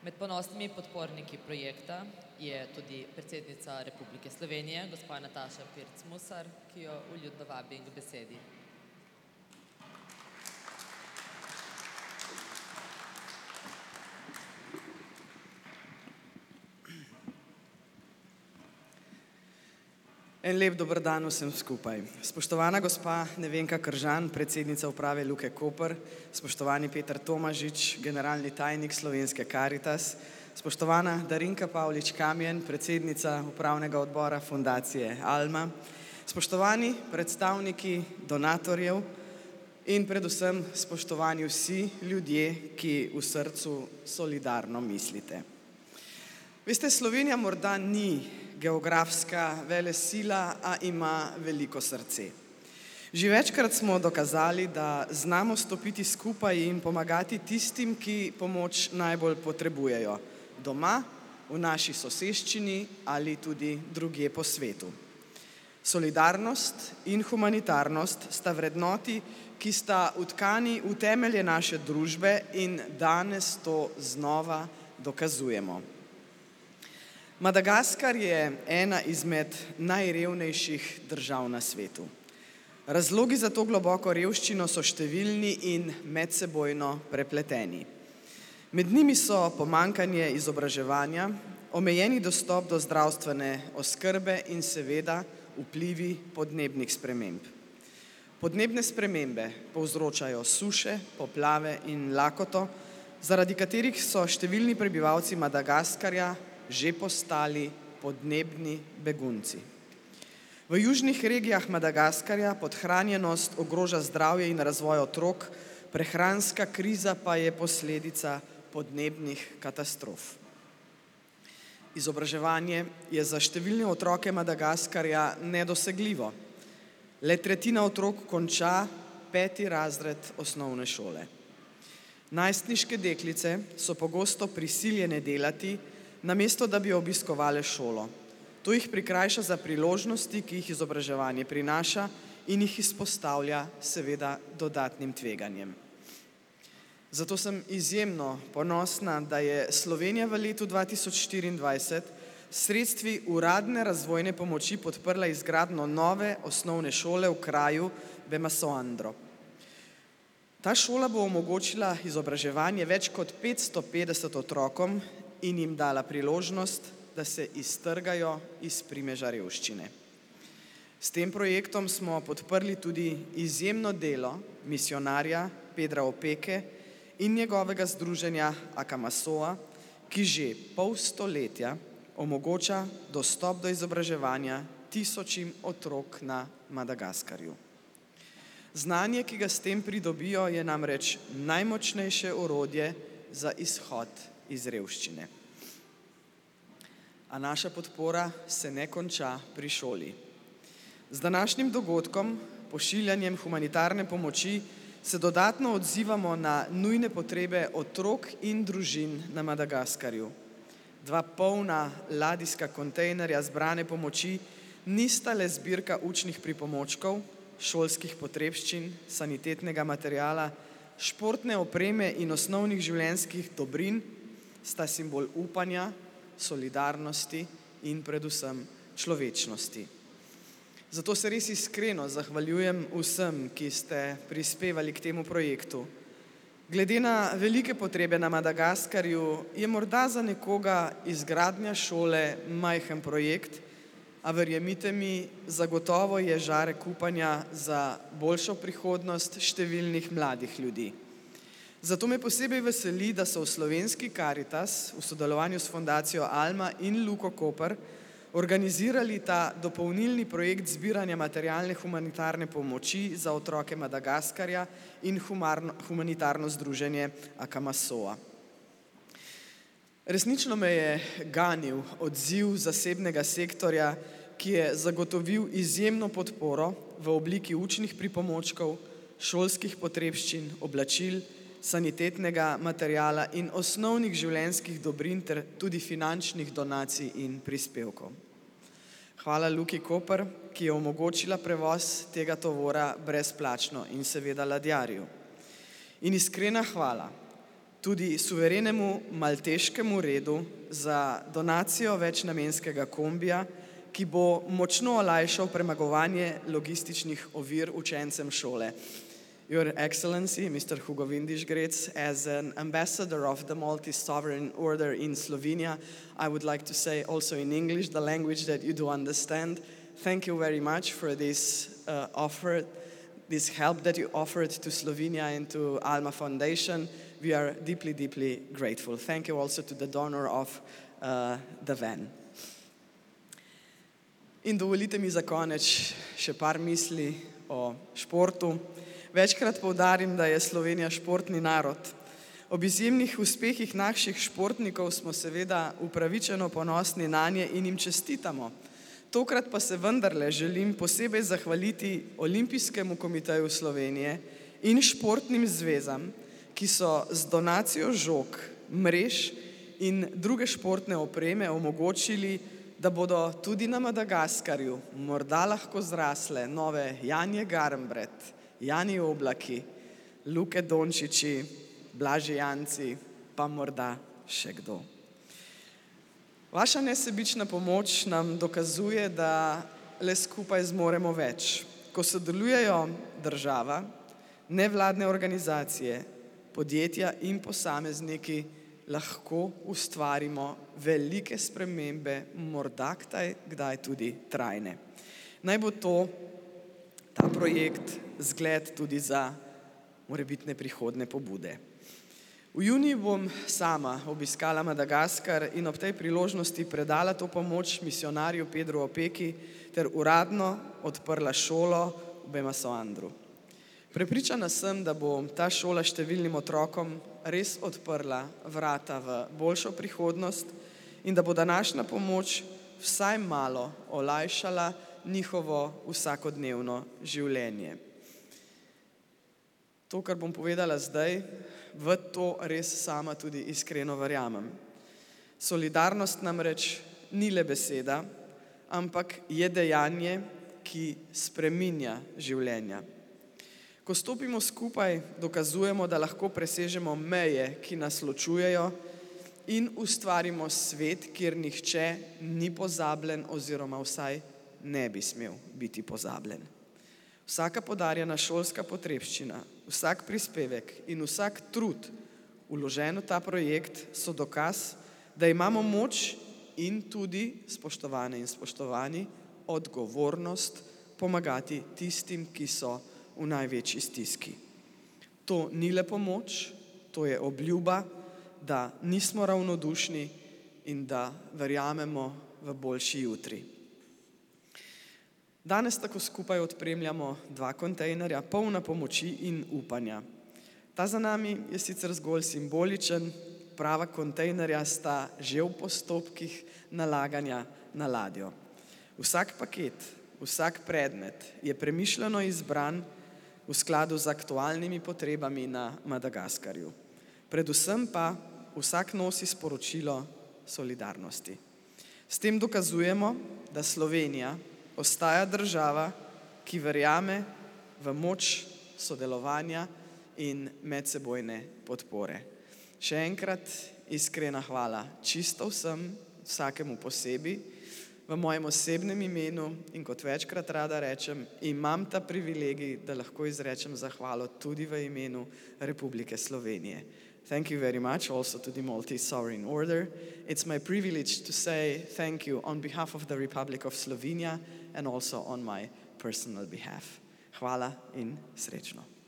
Med ponosnimi podporniki projekta je tudi predsednica Republike Slovenije, gospa Nataša Pirc Musar, ki jo vljudno vabim k besedi. En lep dober dan vsem skupaj. Spoštovana gospa Nevenka Kržan, predsednica uprave Luke Koper, spoštovani Peter Tomažič, generalni tajnik Slovenske Karitas, spoštovana Darinka Pavlič Kamjen, predsednica upravnega odbora Fundacije Alma, spoštovani predstavniki donatorjev in predvsem spoštovani vsi ljudje, ki v srcu solidarno mislite. Veste, Slovenija morda ni geografska velesila, a ima veliko srce. Že večkrat smo dokazali, da znamo stopiti skupaj in pomagati tistim, ki pomoč najbolj potrebujejo, doma, v naši soseščini ali tudi drugje po svetu. Solidarnost in humanitarnost sta vrednoti, ki sta vtkani v temelje naše družbe in danes to znova dokazujemo. Madagaskar je ena izmed najrevnejših držav na svetu. Razlogi za to globoko revščino so številni in medsebojno prepleteni. Med njimi so pomanjkanje izobraževanja, omejeni dostop do zdravstvene oskrbe in seveda vplivi podnebnih sprememb. Podnebne spremembe povzročajo suše, poplave in lakoto, zaradi katerih so številni prebivalci Madagaskarja že postali podnebni begunci. V južnih regijah Madagaskarja podhranjenost ogroža zdravje in razvoj otrok, prehranska kriza pa je posledica podnebnih katastrof. Izobraževanje je za številne otroke Madagaskarja nedosegljivo. Le tretjina otrok konča 5. razred osnovne šole. Najstniške deklice so pogosto prisiljene delati, namesto da bi obiskovale šolo. To jih prikrajša za priložnosti, ki jih izobraževanje prinaša in jih izpostavlja seveda dodatnim tveganjem. Zato sem izjemno ponosna, da je Slovenija v letu 2024 s sredstvi uradne razvojne pomoči podprla izgradnjo nove osnovne šole v kraju Bemasoandro. Ta šola bo omogočila izobraževanje več kot 550 otrokom in jim dala priložnost, da se iztrgajo iz primeža revščine. S tem projektom smo podprli tudi izjemno delo misijonarja Pedra Opeke in njegovega združenja Akamasoa, ki že pol stoletja omogoča dostop do izobraževanja tisočim otrok na Madagaskarju. Znanje, ki ga s tem pridobijo, je namreč najmočnejše orodje za izhod iz revščine. A naša podpora se ne konča pri šoli. Z današnjim dogodkom, pošiljanjem humanitarne pomoči, se dodatno odzivamo na nujne potrebe otrok in družin na Madagaskarju. 2 polna ladijska kontejnerja zbrane pomoči nista le zbirka učnih pripomočkov, šolskih potrebščin, sanitetnega materiala, športne opreme in osnovnih življenjskih dobrin, sta simbol upanja, solidarnosti in predvsem človečnosti. Zato se res iskreno zahvaljujem vsem, ki ste prispevali k temu projektu. Glede na velike potrebe na Madagaskarju je morda za nekoga izgradnja šole majhen projekt, a verjemite mi, zagotovo je žarek upanja za boljšo prihodnost številnih mladih ljudi. Zato me posebej veseli, da so v Slovenski Karitas v sodelovanju s Fundacijo Alma in Luko Koper organizirali ta dopolnilni projekt zbiranja materialne humanitarne pomoči za otroke Madagaskarja in humanitarno združenje Akamasoa. Resnično me je ganil odziv zasebnega sektorja, ki je zagotovil izjemno podporo v obliki učnih pripomočkov, šolskih potrebščin, oblačil, sanitetnega materiala in osnovnih življenjskih dobrin ter tudi finančnih donacij in prispevkov. Hvala Luki Koper, ki je omogočila prevoz tega tovora brezplačno in seveda ladjarju. In iskrena hvala tudi suverenemu malteškemu redu za donacijo večnamenskega kombija, ki bo močno olajšal premagovanje logističnih ovir učencem šole. Your Excellency, Mr. Hugo Windisch-Grätz, as an ambassador of the Maltese Sovereign Order in Slovenia, I would like to say also in English, the language that you do understand, thank you very much for this offer, this help that you offered to Slovenia and to Alma Foundation. We are deeply, deeply grateful. Thank you also to the donor of the van. In dovolite mi za konec še par misli o športu. Večkrat poudarim, da je Slovenija športni narod. Ob izjemnih uspehih naših športnikov smo seveda upravičeno ponosni nanje in jim čestitamo. Tokrat pa se vendarle želim posebej zahvaliti Olimpijskemu komiteju Slovenije in športnim zvezam, ki so z donacijo žog, mrež in druge športne opreme omogočili, da bodo tudi na Madagaskarju morda lahko zrasle nove Janje Garnbret, Jani Oblaki, Luke Dončići, Blaži Janci, pa morda še kdo. Vaša nesebična pomoč nam dokazuje, da le skupaj zmoremo več. Ko sodelujejo država, nevladne organizacije, podjetja in posamezniki, lahko ustvarimo velike spremembe, morda kdaj tudi trajne. Naj bo ta projekt zgled tudi za morebitne prihodnje pobude. V juniju bom sama obiskala Madagaskar in ob tej priložnosti predala to pomoč misijonarju Pedru Opeki ter uradno odprla šolo v Bemasoandru. Prepričana sem, da bo ta šola številnim otrokom res odprla vrata v boljšo prihodnost in da bo današnja pomoč vsaj malo olajšala njihovo vsakodnevno življenje. To, kar bom povedala zdaj, v to res sama tudi iskreno verjamem. Solidarnost namreč ni le beseda, ampak je dejanje, ki spreminja življenja. Ko stopimo skupaj, dokazujemo, da lahko presežemo meje, ki nas ločujejo, in ustvarimo svet, kjer nihče ni pozabljen oziroma vsaj ne bi smel biti pozabljen. Vsaka podarjena šolska potrebščina, vsak prispevek in vsak trud vložen v ta projekt so dokaz, da imamo moč in tudi, spoštovane in spoštovani, odgovornost pomagati tistim, ki so v največji stiski. To ni le pomoč, to je obljuba, da nismo ravnodušni in da verjamemo v boljši jutri. Danes tako skupaj odpremljamo 2 kontejnerja, polna pomoči in upanja. Ta za nami je sicer zgolj simboličen, prava kontejnerja sta že v postopkih nalaganja na ladjo. Vsak paket, vsak predmet je premišljeno izbran v skladu z aktualnimi potrebami na Madagaskarju. Predvsem pa vsak nosi sporočilo solidarnosti. S tem dokazujemo, da Slovenija ostaja država, ki verjame v moč sodelovanja in medsebojne podpore. Še enkrat iskrena hvala čisto vsem, vsakemu posebej, v mojem osebnem imenu in kot večkrat rada rečem, imam ta privilegij, da lahko izrečem zahvalo tudi v imenu Republike Slovenije. Thank you very much also to the Maltese Sovereign Order. It's my privilege to say thank you on behalf of the Republic of Slovenia and also on my personal behalf. Hvala in srečno.